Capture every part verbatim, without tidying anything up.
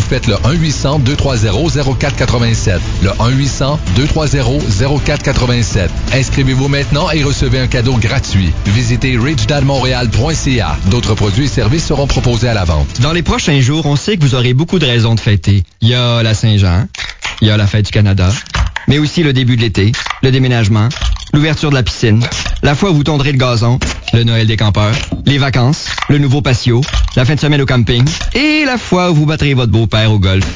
faites le un huit cents deux trois zéro zéro quatre quatre-vingt-sept. Le un huit cents deux trois zéro zéro quatre quatre-vingt-sept. Inscrivez-vous maintenant et recevez un cadeau gratuit. Visitez rich dad montréal point c a. D'autres produits et services seront proposés à la vente. Dans les prochains jours, on sait que vous aurez beaucoup de raisons de fêter. Il y a la Saint-Jean, il y a la fête du Canada, mais aussi le début de l'été, le déménagement, l'ouverture de la piscine, la fois où vous tondrez le gazon, le Noël des campeurs, les vacances, le nouveau patio, la fin de semaine au camping et la fois où vous battrez votre beau-père au golf.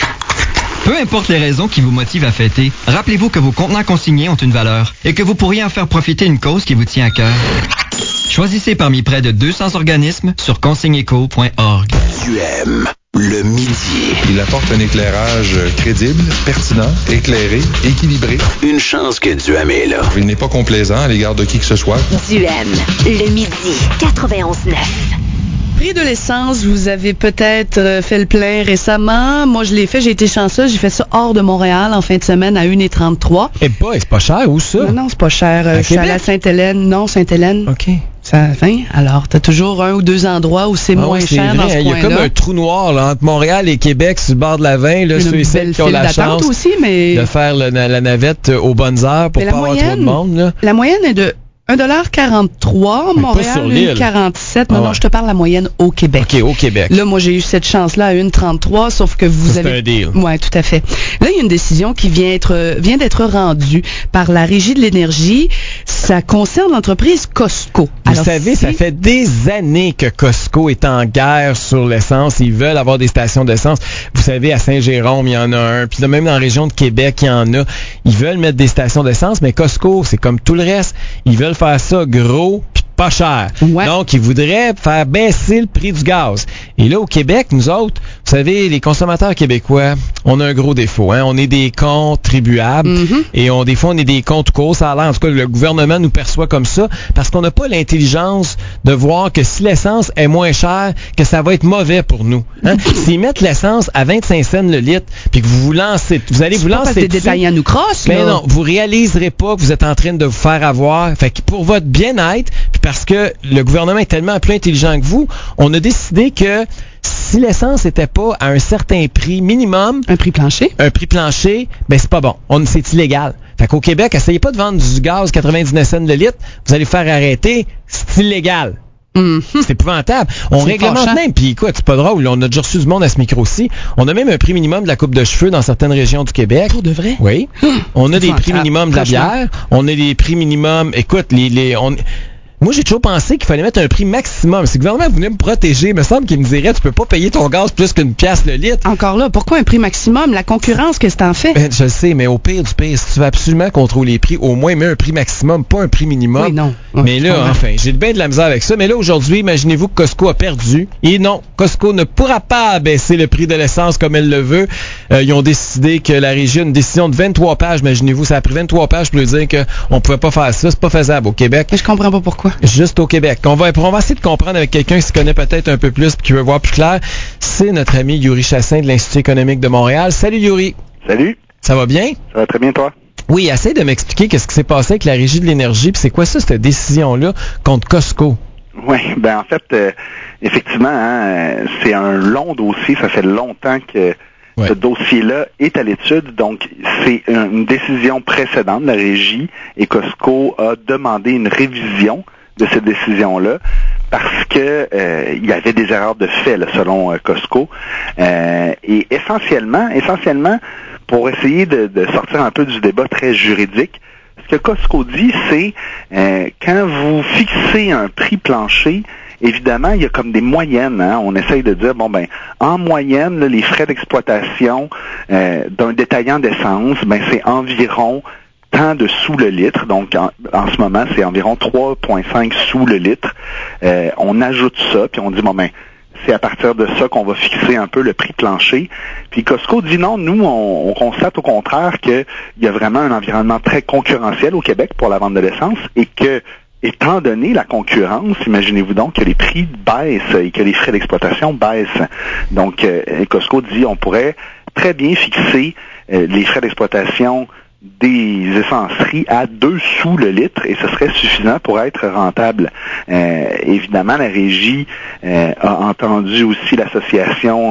Peu importe les raisons qui vous motivent à fêter, rappelez-vous que vos contenants consignés ont une valeur et que vous pourriez en faire profiter une cause qui vous tient à cœur. Choisissez parmi près de deux cents organismes sur consigneco point org. Tu aimes le midi. Il apporte un éclairage crédible, pertinent, éclairé, équilibré. Une chance que Duhem est là. Il n'est pas complaisant à l'égard de qui que ce soit. Duhem, le midi, quatre-vingt-onze neuf. Prix de l'essence, vous avez peut-être fait le plein récemment. Moi, je l'ai fait, j'ai été chanceuse. J'ai fait ça hors de Montréal en fin de semaine à une heure trente-trois. Eh ben, c'est pas cher, où ça? Non, non, c'est pas cher. À je suis allée à Sainte-Hélène. Non, Sainte-Hélène. OK. Ça vingt. Alors, t'as toujours un ou deux endroits où c'est ah moins ouais, c'est cher vrai, dans ce il coin-là. Il y a comme un trou noir là, entre Montréal et Québec sur le bord de la vingt. Là, ceux et celles qui ont la chance aussi, mais... de faire le, la navette aux bonnes heures pour pas avoir trop de monde. Là. La moyenne est de un dollar quarante-trois, Montréal, un dollar quarante-sept. Non, ah ouais. non, je te parle la moyenne au Québec. OK, au Québec. Là, moi, j'ai eu cette chance-là à une trente-trois, sauf que vous c'est avez... C'est un deal. Oui, tout à fait. Là, il y a une décision qui vient être vient d'être rendue par la Régie de l'énergie. Ça concerne l'entreprise Costco. Vous Alors, savez, si... ça fait des années que Costco est en guerre sur l'essence. Ils veulent avoir des stations d'essence. Vous savez, à Saint-Jérôme, il y en a un. Puis même dans la région de Québec, il y en a. Ils veulent mettre des stations d'essence, mais Costco, c'est comme tout le reste. Ils veulent faire ça gros puis pas cher. Ouais. Donc, ils voudraient faire baisser le prix du gaz. Et là, au Québec, nous autres, vous savez, les consommateurs québécois, on a un gros défaut. Hein? On est des contribuables mm-hmm. et on, des fois, on est des comptes courts. Ça a l'air, en tout cas, le gouvernement nous perçoit comme ça parce qu'on n'a pas l'intelligence de voir que si l'essence est moins chère, que ça va être mauvais pour nous. Hein? S'ils mettent l'essence à vingt-cinq cents le litre puis que vous vous lancez, vous allez c'est vous pas lancer parce que des détaillants nous crossent. Mais là. non, vous réaliserez pas que vous êtes en train de vous faire avoir. Fait que pour votre bien-être, puis parce que le gouvernement est tellement plus intelligent que vous, on a décidé que si l'essence n'était pas à un certain prix minimum, un prix plancher, un prix plancher, ben c'est pas bon. On, c'est illégal. Fait qu'au Québec, essayez pas de vendre du gaz quatre-vingt-dix-neuf cents le litre, vous allez faire arrêter, c'est illégal. Mm-hmm. C'est épouvantable. On c'est réglemente fâchant. même, puis écoute, c'est pas drôle, on a déjà reçu du monde à ce micro-ci. On a même un prix minimum de la coupe de cheveux dans certaines régions du Québec. Pour de vrai? Oui. On a c'est des prix minimums de la franchement. bière. On a des prix minimums, écoute, les... les on, moi, j'ai toujours pensé qu'il fallait mettre un prix maximum. Si le gouvernement voulait me protéger, il me semble qu'il me dirait, tu peux pas payer ton gaz plus qu'une pièce le litre. Encore là, pourquoi un prix maximum? La concurrence, qu'est-ce que t'en fais? Ben, je le sais, mais au pire du pire, si tu veux absolument contrôler les prix, au moins mets un prix maximum, pas un prix minimum. Oui, non. Mais là, enfin, j'ai bien de la misère avec ça. Mais là, aujourd'hui, imaginez-vous que Costco a perdu. Et non, Costco ne pourra pas baisser le prix de l'essence comme elle le veut. Euh, ils ont décidé que la régie a une décision de vingt-trois pages. Imaginez-vous, ça a pris vingt-trois pages pour lui dire qu'on pouvait pas faire ça. C'est pas faisable au Québec. Mais je comprends pas pourquoi. Juste au Québec. On va, on va essayer de comprendre avec quelqu'un qui se connaît peut-être un peu plus et qui veut voir plus clair. C'est notre ami Yuri Chassin de l'Institut économique de Montréal. Salut Yuri. Salut. Ça va bien? Ça va très bien, toi? Oui, essaie de m'expliquer qu'est-ce qui s'est passé avec la Régie de l'énergie, puis c'est quoi ça, cette décision-là contre Costco? Oui, ben en fait, euh, effectivement, hein, c'est un long dossier. Ça fait longtemps que ouais. ce dossier-là est à l'étude. Donc, c'est une décision précédente de la Régie et Costco a demandé une révision de cette décision-là parce que euh, il y avait des erreurs de fait là, selon euh, Costco euh, et essentiellement, essentiellement pour essayer de, de sortir un peu du débat très juridique, ce que Costco dit, c'est euh, quand vous fixez un prix plancher, évidemment, il y a comme des moyennes. Hein? On essaye de dire, bon ben, en moyenne, là, les frais d'exploitation euh, d'un détaillant d'essence, ben c'est environ tant de sous le litre, donc en, en ce moment, c'est environ trois virgule cinq sous le litre. Euh, on ajoute ça, puis on dit, bon ben, c'est à partir de ça qu'on va fixer un peu le prix plancher. Puis Costco dit non, nous, on, on constate au contraire qu'il y a vraiment un environnement très concurrentiel au Québec pour la vente de l'essence et que, étant donné la concurrence, imaginez-vous donc que les prix baissent et que les frais d'exploitation baissent. Donc, euh, Costco dit on pourrait très bien fixer euh, les frais d'exploitation des essenceries à deux sous le litre et ce serait suffisant pour être rentable. Euh, évidemment, la Régie euh, a entendu aussi l'association euh,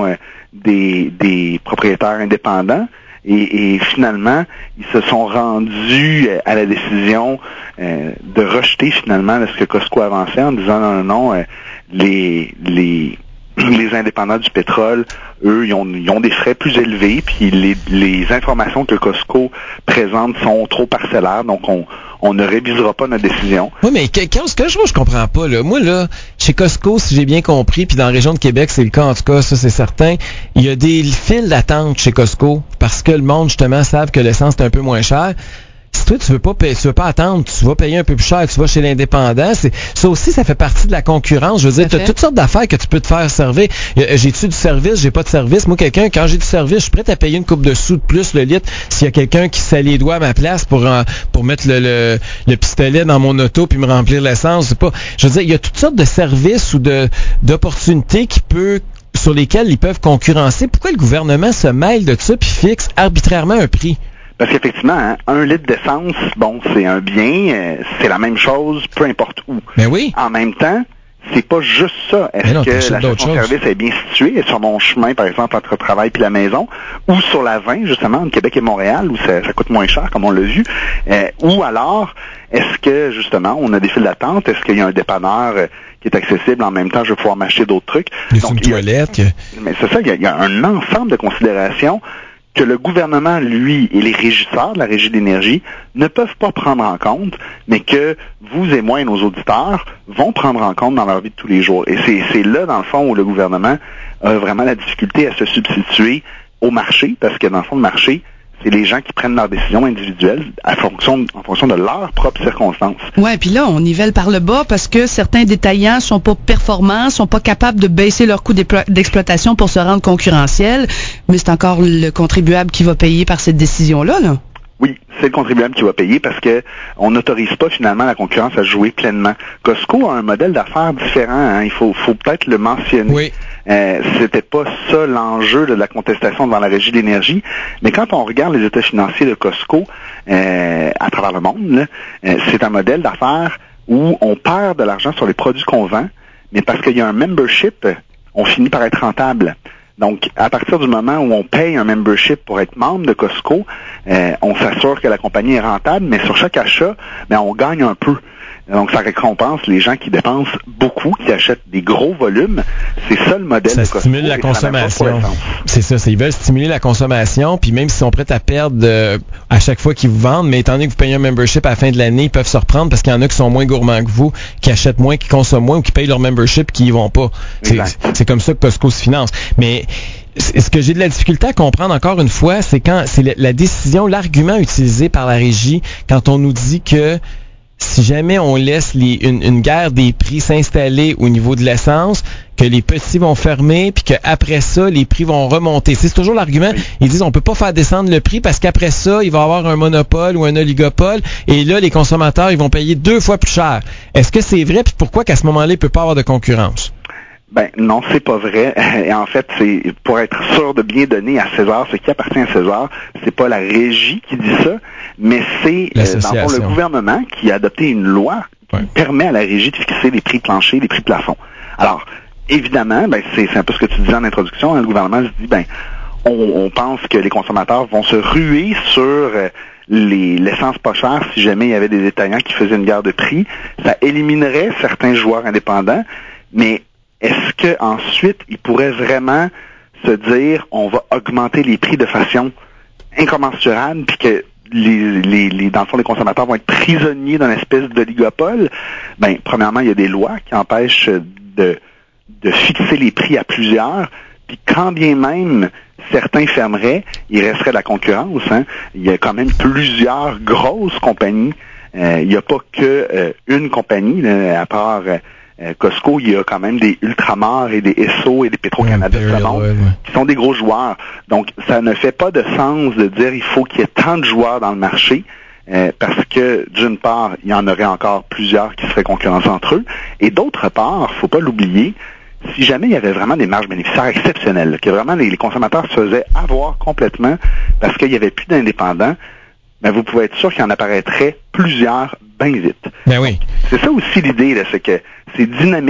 des, des propriétaires indépendants. Et, et finalement, ils se sont rendus à la décision euh, de rejeter finalement ce que Costco avançait en disant non, non, non, euh, les, les, les indépendants du pétrole, eux, ils ont, ils ont des frais plus élevés, puis les, les informations que Costco présente sont trop parcellaires, donc on, on ne révisera pas notre décision. Oui, mais quelque chose que je, je comprends pas, là. Moi, là, chez Costco, si j'ai bien compris, puis dans la région de Québec, c'est le cas, en tout cas, ça, c'est certain, il y a des files d'attente chez Costco, parce que le monde, justement, savent que l'essence est un peu moins cher. Si toi, tu veux pas payer, tu veux pas attendre, tu vas payer un peu plus cher, tu vas chez l'indépendant, c'est, ça aussi, ça fait partie de la concurrence. Je veux dire, tu as toutes sortes d'affaires que tu peux te faire servir. J'ai-tu du service, j'ai pas de service? Moi, quelqu'un, quand j'ai du service, je suis prêt à payer une coupe de sous de plus le litre s'il y a quelqu'un qui s'allie les doigts à ma place pour, en, pour mettre le, le, le pistolet dans mon auto puis me remplir l'essence. C'est pas, je veux dire, il y a toutes sortes de services ou de, d'opportunités qui peut, sur lesquelles ils peuvent concurrencer. Pourquoi le gouvernement se mêle de ça puis fixe arbitrairement un prix? Parce qu'effectivement, hein, un litre d'essence, bon, c'est un bien, euh, c'est la même chose, peu importe où. Mais oui. En même temps, c'est pas juste ça. Est-ce non, que la station-service est bien située, est sur mon chemin, par exemple, entre le travail puis la maison, ou sur la vingt, justement, entre Québec et Montréal, où ça, ça coûte moins cher, comme on l'a vu, euh, ou alors, est-ce que, justement, on a des files d'attente, est-ce qu'il y a un dépanneur euh, qui est accessible, en même temps, je vais pouvoir m'acheter d'autres trucs. Il y a une toilette. Que... Mais c'est ça, il y, a, il y a un ensemble de considérations que le gouvernement, lui, et les régisseurs de la Régie de l'énergie ne peuvent pas prendre en compte, mais que vous et moi et nos auditeurs vont prendre en compte dans leur vie de tous les jours. Et c'est, c'est là, dans le fond, où le gouvernement a vraiment la difficulté à se substituer au marché, parce que, dans le fond, le marché, c'est les gens qui prennent leurs décisions individuelles à fonction, en fonction de leurs propres circonstances. Ouais, puis là, on nivelle par le bas parce que certains détaillants sont pas performants, sont pas capables de baisser leur coût d'exploitation pour se rendre concurrentiels, mais c'est encore le contribuable qui va payer par cette décision-là, là. Oui, c'est le contribuable qui va payer parce que on n'autorise pas finalement la concurrence à jouer pleinement. Costco a un modèle d'affaires différent, hein, il faut, faut peut-être le mentionner. Oui. Euh, c'était pas ça l'enjeu de la contestation devant la Régie de l'énergie, mais quand on regarde les états financiers de Costco euh, à travers le monde, là, euh, c'est un modèle d'affaires où on perd de l'argent sur les produits qu'on vend, mais parce qu'il y a un membership, on finit par être rentable. Donc, à partir du moment où on paye un membership pour être membre de Costco, euh, on s'assure que la compagnie est rentable, mais sur chaque achat, ben, on gagne un peu. Donc, ça récompense les gens qui dépensent beaucoup, qui achètent des gros volumes. C'est ça le modèle ça de Costco. Ça stimule la consommation. C'est ça, c'est, ils veulent stimuler la consommation, puis même s'ils sont prêts à perdre euh, à chaque fois qu'ils vous vendent, mais étant donné que vous payez un membership à la fin de l'année, ils peuvent se reprendre parce qu'il y en a qui sont moins gourmands que vous, qui achètent moins, qui consomment moins ou qui payent leur membership, qui y vont pas. C'est, c'est comme ça que Costco se finance. Mais ce que j'ai de la difficulté à comprendre encore une fois, c'est quand c'est la, la décision, l'argument utilisé par la régie quand on nous dit que si jamais on laisse les, une, une guerre des prix s'installer au niveau de l'essence, que les petits vont fermer, puis qu'après ça, les prix vont remonter. C'est toujours l'argument. Ils disent on peut pas faire descendre le prix parce qu'après ça, il va y avoir un monopole ou un oligopole, et là, les consommateurs, ils vont payer deux fois plus cher. Est-ce que c'est vrai, puis pourquoi qu'à ce moment-là, il peut pas avoir de concurrence? Ben non, c'est pas vrai. Et en fait, c'est pour être sûr de bien donner à César ce qui appartient à César, c'est pas la régie qui dit ça, mais c'est euh, dans le, fond, le gouvernement qui a adopté une loi qui ouais. permet à la régie de fixer les prix planchers, les prix plafonds. Alors, évidemment, ben c'est, c'est un peu ce que tu disais en introduction, hein, le gouvernement se dit ben on, on pense que les consommateurs vont se ruer sur euh, les, l'essence pas chère si jamais il y avait des détaillants qui faisaient une guerre de prix. Ça éliminerait certains joueurs indépendants, mais est-ce que ensuite ils pourraient vraiment se dire on va augmenter les prix de façon incommensurable puis que les, les, les dans le fond les consommateurs vont être prisonniers d'une espèce d'oligopole? Ben premièrement, il y a des lois qui empêchent de de fixer les prix à plusieurs, puis quand bien même certains fermeraient, il resterait de la concurrence, hein. Il y a quand même plusieurs grosses compagnies. Euh, il n'y a pas que euh, une compagnie, là, à part euh, Costco, il y a quand même des Ultramar et des Esso et des Petro-Canada de ce monde, qui sont des gros joueurs. Donc, ça ne fait pas de sens de dire il faut qu'il y ait tant de joueurs dans le marché, euh, parce que, d'une part, il y en aurait encore plusieurs qui seraient concurrencés entre eux, et d'autre part, faut pas l'oublier, si jamais il y avait vraiment des marges bénéficiaires exceptionnelles, que vraiment les, les consommateurs se faisaient avoir complètement parce qu'il n'y avait plus d'indépendants, ben vous pouvez être sûr qu'il en apparaîtrait plusieurs bien vite. Ben oui. C'est ça aussi l'idée, là, c'est que c'est dynamique.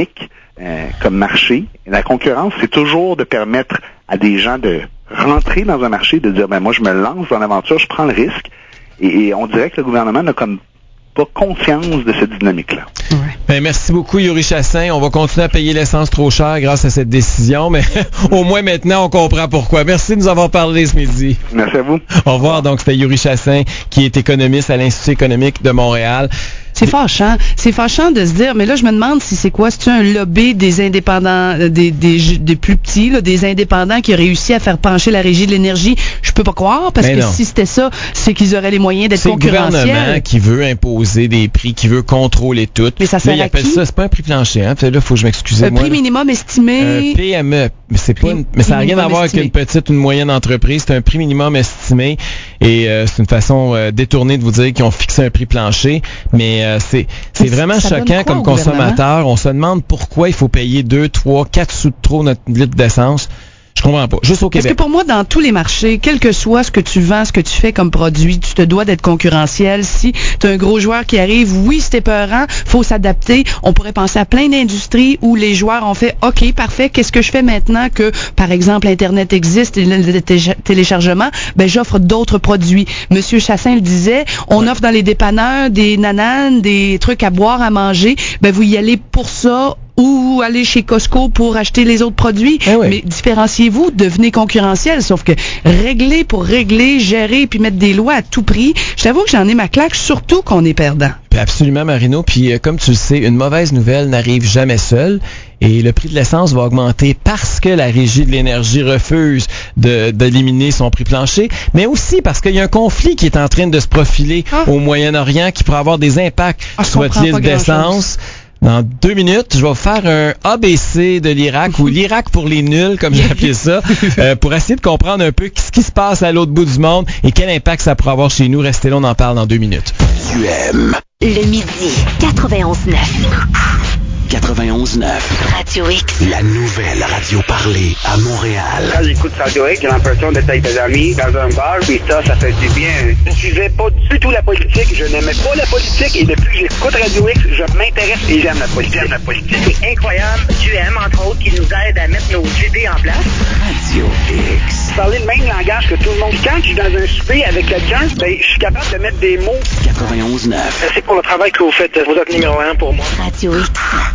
euh, comme marché. Et la concurrence, c'est toujours de permettre à des gens de rentrer dans un marché, de dire, ben moi, je me lance dans l'aventure, je prends le risque. Et, et on dirait que le gouvernement n'a comme pas conscience de cette dynamique-là. Ouais. Ben, merci beaucoup, Yuri Chassin. On va continuer à payer l'essence trop cher grâce à cette décision, mais au moins maintenant, on comprend pourquoi. Merci de nous avoir parlé ce midi. Merci à vous. Au revoir. Donc, c'était Yuri Chassin, qui est économiste à l'Institut économique de Montréal. C'est fâchant. C'est fâchant de se dire, mais là, je me demande si c'est quoi? C'est-tu un lobby des indépendants, des, des, des plus petits, là, des indépendants qui a réussi à faire pencher la Régie de l'énergie? Je peux pas croire, parce mais que non. Si c'était ça, c'est qu'ils auraient les moyens d'être concurrentiels. C'est le gouvernement qui veut imposer des prix, qui veut contrôler tout. Mais ça sert là, à appelle qui? ça, c'est pas un prix plancher, hein. Là, faut que je m'excuse. Un moi, prix là. minimum estimé. Euh, P M E. Mais c'est prix, pas une, mais ça n'a rien à voir avec une petite ou une moyenne entreprise. C'est un prix minimum estimé. Et euh, c'est une façon euh, détournée de vous dire qu'ils ont fixé un prix plancher. Mais euh, c'est, c'est vraiment ça choquant comme consommateur. On se demande pourquoi il faut payer deux, trois, quatre sous de trop notre litre d'essence. Je comprends pas. Juste au Québec. Parce que pour moi, dans tous les marchés, quel que soit ce que tu vends, ce que tu fais comme produit, tu te dois d'être concurrentiel. Si tu as un gros joueur qui arrive, oui, c'est épeurant, faut s'adapter. On pourrait penser à plein d'industries où les joueurs ont fait, OK, parfait, qu'est-ce que je fais maintenant que, par exemple, Internet existe et le téléchargement? Ben, j'offre d'autres produits. Monsieur Chassin le disait, on ouais. offre dans les dépanneurs des nananes, des trucs à boire, à manger. Ben, vous y allez pour ça, ou aller chez Costco pour acheter les autres produits. Eh oui. Mais différenciez-vous, devenez concurrentiel. Sauf que régler pour régler, gérer, puis mettre des lois à tout prix, je t'avoue que j'en ai ma claque, surtout qu'on est perdant. Puis absolument, Marino. Puis euh, comme tu le sais, une mauvaise nouvelle n'arrive jamais seule. Et le prix de l'essence va augmenter parce que la Régie de l'énergie refuse de, d'éliminer son prix plancher, mais aussi parce qu'il y a un conflit qui est en train de se profiler ah. au Moyen-Orient qui pourrait avoir des impacts ah, sur votre litre d'essence. Dans deux minutes, je vais vous faire un A B C de l'Irak, ou l'Irak pour les nuls, comme j'ai appelé ça, euh, pour essayer de comprendre un peu ce qui se passe à l'autre bout du monde et quel impact ça pourrait avoir chez nous. Restez là, on en parle dans deux minutes. Tu aimes le midi, quatre-vingt-onze neuf. quatre-vingt-onze neuf. Radio X. La nouvelle radio parlée à Montréal. Quand j'écoute Radio X, j'ai l'impression d'être avec des amis dans un bar, puis ça, ça fait du bien. Je ne suivais pas du tout la politique, je n'aimais pas la politique, et depuis que j'écoute Radio X, je m'intéresse et j'aime la politique. J'aime la politique. C'est incroyable. Tu aimes, entre autres, qui nous aide à mettre nos idées en place. Radio X. Parler le même langage que tout le monde. Quand je suis dans un souper avec quelqu'un, ben, je suis capable de mettre des mots. quatre-vingt-onze neuf. C'est pour le travail que vous faites. Vous êtes numéro un pour moi. Radio X.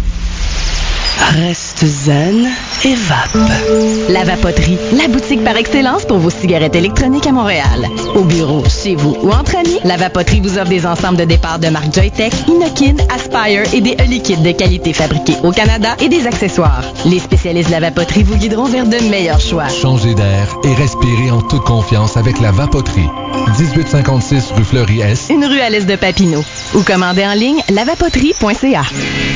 Reste zen et vape. La Vapoterie, la boutique par excellence pour vos cigarettes électroniques à Montréal. Au bureau, chez vous ou entre amis, la Vapoterie vous offre des ensembles de départ de marque Joytech, Inokin, Aspire et des e-liquides de qualité fabriqués au Canada et des accessoires. Les spécialistes de la Vapoterie vous guideront vers de meilleurs choix. Changez d'air et respirez en toute confiance avec la Vapoterie. dix-huit cinquante-six rue Fleury-Est. Une rue à l'est de Papineau. Ou commandez en ligne lavapoterie point c a.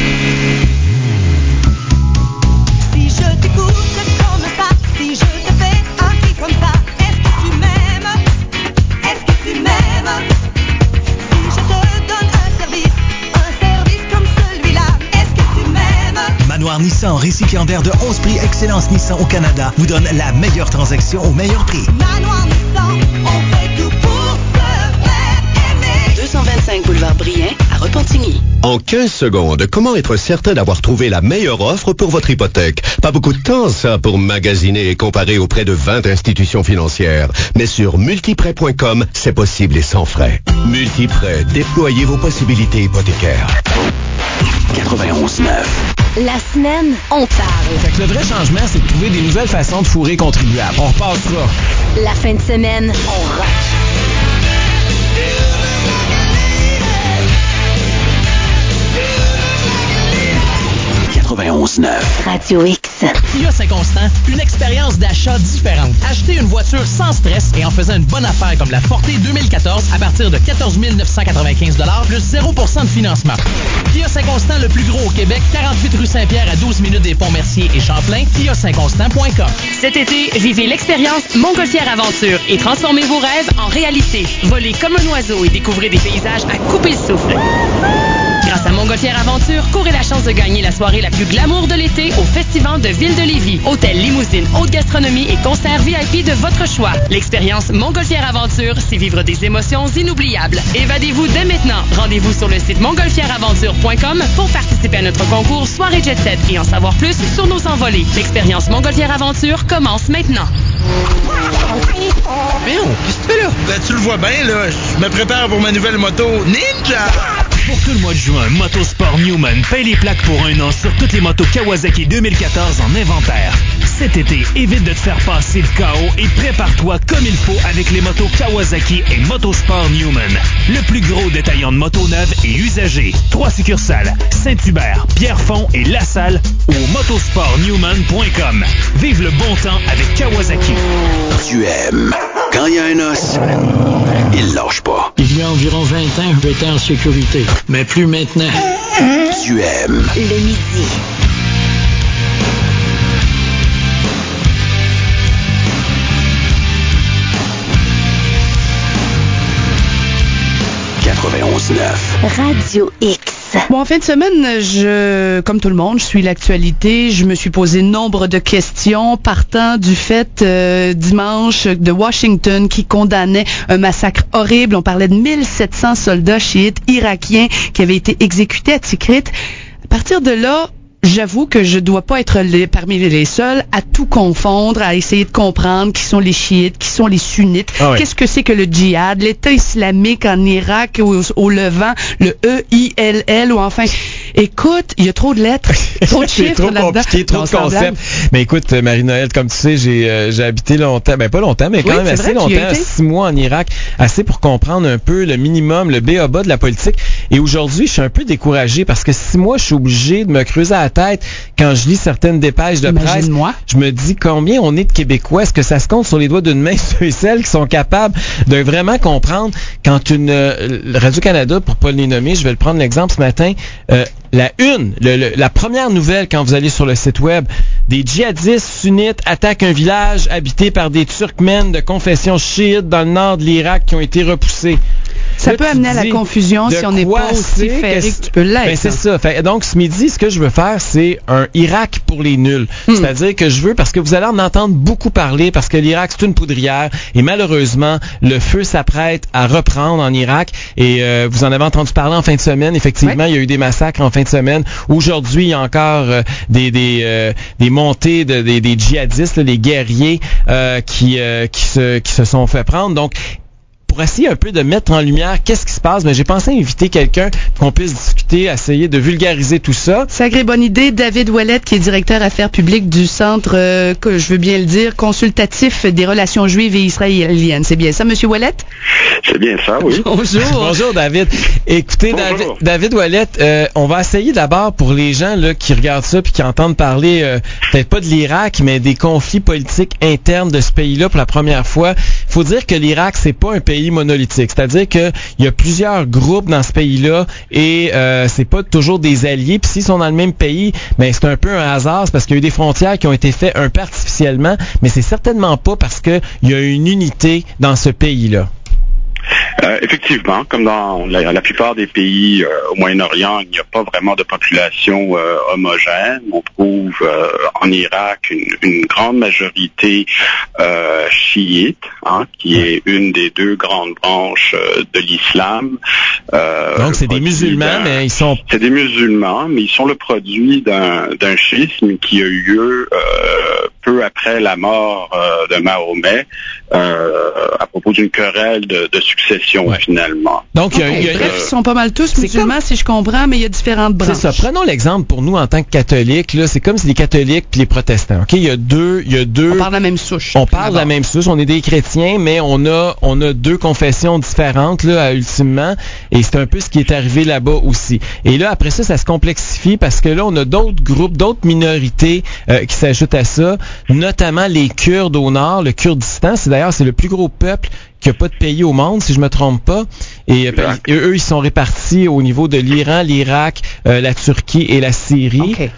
Manoir Nissan, récipiendaire de onze prix Excellence Nissan au Canada, vous donne la meilleure transaction au meilleur prix. Manoir Nissan, on fait tout pour se faire aimer. deux cent vingt-cinq boulevard Brien, à Repentigny. En quinze secondes, comment être certain d'avoir trouvé la meilleure offre pour votre hypothèque? Pas beaucoup de temps, ça, pour magasiner et comparer auprès de vingt institutions financières. Mais sur multiprêt point com, c'est possible et sans frais. Multiprêt, déployez vos possibilités hypothécaires. quatre-vingt-onze neuf. La semaine, on parle. Fait que le vrai changement, c'est de trouver des nouvelles façons de fourrer contribuables. On repassera. La fin de semaine, on rock. quatre-vingt-onze neuf. Radio X. Kia Saint-Constant, une expérience d'achat différente. Achetez une voiture sans stress et en faisant une bonne affaire comme la Forte deux mille quatorze à partir de quatorze mille neuf cent quatre-vingt-quinze dollars plus zéro pour cent de financement. Kia Saint-Constant, le plus gros au Québec, quarante-huit rue Saint-Pierre à douze minutes des Ponts-Mercier et Champlain, kia saint constant point com. Cet été, vivez l'expérience Montgolfière Aventure et transformez vos rêves en réalité. Volez comme un oiseau et découvrez des paysages à couper le souffle. Grâce à Montgolfière Aventure, courez la chance de gagner la soirée la plus glamour de l'été au Festival de Ville de Lévis. Hôtel, limousine, haute gastronomie et concert V I P de votre choix. L'expérience Montgolfière Aventure, c'est vivre des émotions inoubliables. Évadez-vous dès maintenant. Rendez-vous sur le site montgolfière aventure point com pour participer à notre concours Soirée Jet Set et en savoir plus sur nos envolées. L'expérience Montgolfière Aventure commence maintenant. Mais oh, qu'est-ce que tu fais là? Ben, tu le vois bien, là. Je me prépare pour ma nouvelle moto Ninja! Pour tout le mois de juin, Motosport Newman paye les plaques pour un an sur toutes les motos Kawasaki deux mille quatorze en inventaire. Cet été, évite de te faire passer le chaos et prépare-toi comme il faut avec les motos Kawasaki et Motosport Newman. Le plus gros détaillant de motos neuves et usagées. Trois succursales, Saint-Hubert, Pierrefonds et La Salle ou au motosport newman point com. Vive le bon temps avec Kawasaki. Tu aimes. Quand il y a un os, il lâche pas. Il y a environ vingt ans, j'étais en sécurité. Mais plus maintenant. Tu aimes. Le midi. quatre-vingt-onze neuf. Radio X. Bon, en fin de semaine, je, comme tout le monde, je suis l'actualité. Je me suis posé nombre de questions partant du fait euh, dimanche de Washington qui condamnait un massacre horrible. On parlait de mille sept cents soldats chiites irakiens qui avaient été exécutés à Tikrit. À partir de là, j'avoue que je dois pas être les, parmi les seuls à tout confondre, à essayer de comprendre qui sont les chiites, qui sont les sunnites, ah oui. Qu'est-ce que c'est que le djihad, l'État islamique en Irak, au, au Levant, le E I L L, ou enfin... Écoute, il y a trop de lettres, trop de chiffres trop là-dedans. Compliqué, trop de concepts. Mais écoute, Marie-Noël, comme tu sais, j'ai, euh, j'ai habité longtemps, ben pas longtemps, mais quand oui, même assez vrai, longtemps, six mois en Irak, assez pour comprendre un peu le minimum, le B A B A de la politique. Et aujourd'hui, je suis un peu découragé parce que six mois, je suis obligé de me creuser la tête quand je lis certaines dépêches de presse. Imagine-moi. Je me dis combien on est de Québécois. Est-ce que ça se compte sur les doigts d'une main ceux et celles qui sont capables de vraiment comprendre quand une euh, Radio-Canada, pour pas les nommer, je vais le prendre l'exemple ce matin, euh, la une, le, le, la première nouvelle quand vous allez sur le site web, des djihadistes sunnites attaquent un village habité par des Turkmènes de confession chiite dans le nord de l'Irak qui ont été repoussés. Ça là, peut amener à la confusion si on n'est pas aussi ferré que, que tu peux l'être. Ben c'est ça. Fait, donc, ce midi, ce que je veux faire, c'est un Irak pour les nuls. Hmm. C'est-à-dire que je veux, parce que vous allez en entendre beaucoup parler, parce que l'Irak, c'est une poudrière, et malheureusement, le feu s'apprête à reprendre en Irak, et euh, vous en avez entendu parler en fin de semaine. Effectivement, ouais. Il y a eu des massacres en fin de semaine. Aujourd'hui, il y a encore euh, des des euh, des montées de des, des djihadistes, là, des guerriers euh, qui euh, qui se qui se sont fait prendre. Donc, pour essayer un peu de mettre en lumière qu'est-ce qui se passe, mais j'ai pensé inviter quelqu'un pour qu'on puisse discuter, essayer de vulgariser tout ça. Sacrée bonne idée. David Ouellette, qui est directeur affaires publiques du Centre, euh, que je veux bien le dire, consultatif des relations juives et israéliennes. C'est bien ça, Monsieur Ouellette? C'est bien ça, oui. Bonjour. Bonjour, David. Écoutez, Bonjour. David, David Ouellette, euh, on va essayer d'abord pour les gens là qui regardent ça puis qui entendent parler, euh, peut-être pas de l'Irak, mais des conflits politiques internes de ce pays-là pour la première fois. Il faut dire que l'Irak, c'est pas un pays monolithique, c'est-à-dire que il y a plusieurs groupes dans ce pays-là et euh, c'est pas toujours des alliés. Puis s'ils sont dans le même pays, ben c'est un peu un hasard, c'est parce qu'il y a eu des frontières qui ont été faites un peu artificiellement, mais c'est certainement pas parce que il y a une unité dans ce pays-là. Euh, effectivement, comme dans la, la plupart des pays euh, au Moyen-Orient, il n'y a pas vraiment de population euh, homogène. On trouve euh, en Irak une, une grande majorité euh, chiite, hein, qui est une des deux grandes branches euh, de l'islam. Euh, Donc c'est des musulmans, mais ils sont... C'est des musulmans, mais ils sont le produit d'un, d'un schisme qui a eu lieu euh, peu après la mort euh, de Mahomet euh, à propos d'une querelle de, de succession, ouais. Finalement. Donc, okay. il y a, il y a, Bref, euh, ils sont pas mal tous musulmans, comme... si je comprends, mais il y a différentes branches. C'est ça. Prenons l'exemple pour nous en tant que catholiques. Là, c'est comme si les catholiques puis les protestants. Ok, il y a deux, il y a deux. On parle de la même souche. On parle de la même souche. On est des chrétiens, mais on a, on a deux confessions différentes là, ultimement. Et c'est un peu ce qui est arrivé là-bas aussi. Et là, après ça, ça se complexifie parce que là, on a d'autres groupes, d'autres minorités euh, qui s'ajoutent à ça, notamment les Kurdes au nord, le Kurdistan. C'est d'ailleurs c'est le plus gros peuple qui n'a pas de pays au monde, si je me trompe pas. Et, et eux, ils sont répartis au niveau de l'Iran, l'Irak, euh, la Turquie et la Syrie. Okay.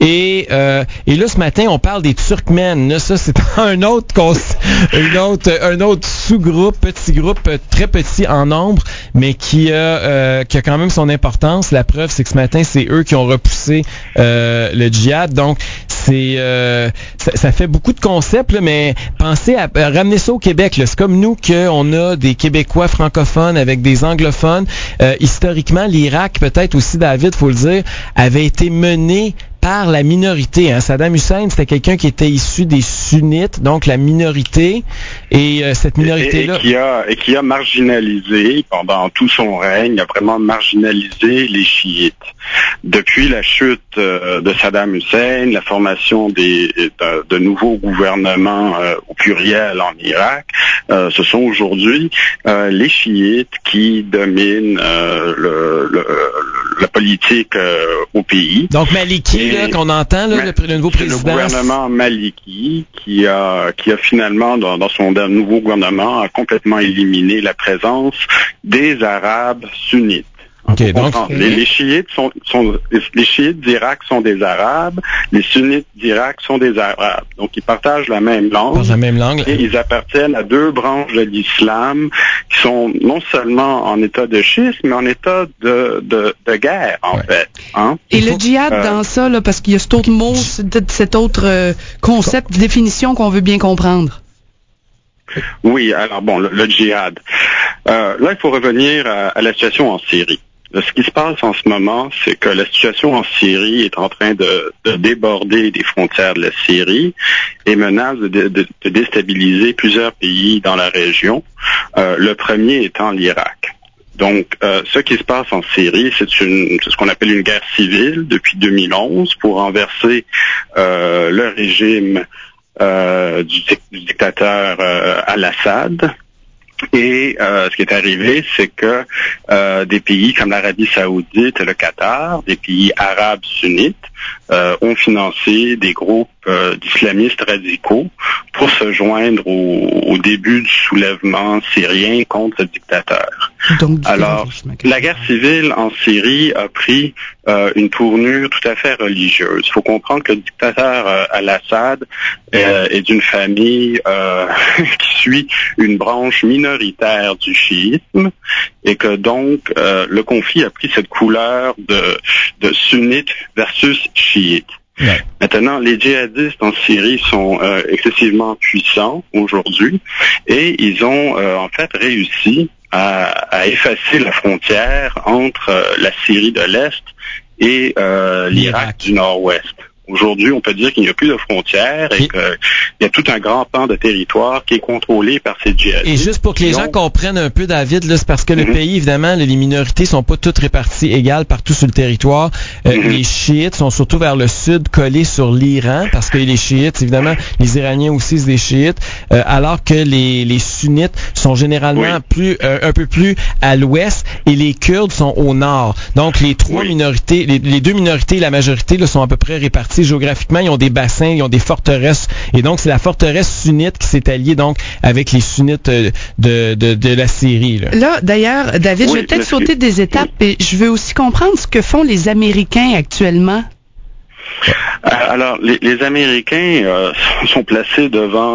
Et, euh, et là, ce matin, on parle des Turkmènes. Là, ça, c'est un autre, cons- une autre, un autre sous-groupe, petit groupe, très petit en nombre, mais qui a, euh, qui a quand même son importance. La preuve, c'est que ce matin, c'est eux qui ont repoussé euh, le djihad. Donc, c'est euh, ça, ça fait beaucoup de concepts, là, mais pensez à, à ramener ça au Québec. Là. C'est comme nous qu'on a des Québécois francophones avec des anglophones. Euh, historiquement, l'Irak, peut-être aussi, David, faut le dire, avait été mené par la minorité. Hein. Saddam Hussein, c'était quelqu'un qui était issu des sunnites, donc la minorité, et euh, cette minorité-là... Et, et, qui a, et qui a marginalisé, pendant tout son règne, a vraiment marginalisé les chiites. Depuis la chute euh, de Saddam Hussein, la formation des, de, de nouveaux gouvernements euh, au pluriel en Irak, euh, ce sont aujourd'hui euh, les chiites qui dominent euh, le, le, la politique euh, au pays. Donc Maliki, là, qu'on entend, là, le, le nouveau président. C'est le gouvernement Maliki qui a, qui a finalement, dans, dans son nouveau gouvernement, a complètement éliminé la présence des Arabes sunnites. Okay, donc, les, les chiites sont, sont les chiites d'Irak sont des Arabes, les sunnites d'Irak sont des Arabes. Donc ils partagent la même langue. La même langue. Et ils appartiennent à deux branches de l'islam qui sont non seulement en état de schisme, mais en état de, de, de guerre, en ouais. fait. Hein? Et Il le faut... djihad euh... dans ça, là, parce qu'il y a cet autre mot, cet autre euh, concept, définition qu'on veut bien comprendre. Oui, alors bon, le, le djihad. Euh, là, il faut revenir à, à la situation en Syrie. Ce qui se passe en ce moment, c'est que la situation en Syrie est en train de, de déborder des frontières de la Syrie et menace de, de, de déstabiliser plusieurs pays dans la région, euh, le premier étant l'Irak. Donc, euh, ce qui se passe en Syrie, c'est, une, c'est ce qu'on appelle une guerre civile depuis deux mille onze pour renverser euh, le régime euh, du, du dictateur euh, Al-Assad. Et euh, ce qui est arrivé, c'est que euh, des pays comme l'Arabie Saoudite et le Qatar, des pays arabes sunnites, euh, ont financé des groupes euh, d'islamistes radicaux pour se joindre au, au début du soulèvement syrien contre le dictateur. Donc, Alors, la guerre civile en Syrie a pris euh, une tournure tout à fait religieuse. Il faut comprendre que le dictateur euh, Al-Assad euh, est d'une famille euh, qui suit une branche minoritaire du chiisme et que donc euh, le conflit a pris cette couleur de, de sunnite versus chiite. Ouais. Maintenant, les djihadistes en Syrie sont euh, excessivement puissants aujourd'hui et ils ont euh, en fait réussi à, à effacer la frontière entre euh, la Syrie de l'Est et euh, l'Irak du Nord-Ouest. Aujourd'hui, on peut dire qu'il n'y a plus de frontières et, et qu'il y a tout un grand pan de territoire qui est contrôlé par ces djihadistes. Et juste pour que les gens comprennent un peu, David, là, c'est parce que mm-hmm. le pays, évidemment, les minorités sont pas toutes réparties égales partout sur le territoire. Euh, mm-hmm. Les chiites sont surtout vers le sud, collés sur l'Iran, parce que les chiites, évidemment, les Iraniens aussi, c'est des chiites, euh, alors que les, les sunnites sont généralement oui. plus euh, un peu plus à l'ouest et les Kurdes sont au nord. Donc, les trois oui. minorités, les, les deux minorités et la majorité là, sont à peu près réparties géographiquement, ils ont des bassins, ils ont des forteresses. Et donc, c'est la forteresse sunnite qui s'est alliée donc avec les sunnites de, de, de, de la Syrie. Là, là d'ailleurs, David, oui, je vais peut-être sauter des étapes oui. et je veux aussi comprendre ce que font les Américains actuellement. Alors, les, les Américains euh, sont placés devant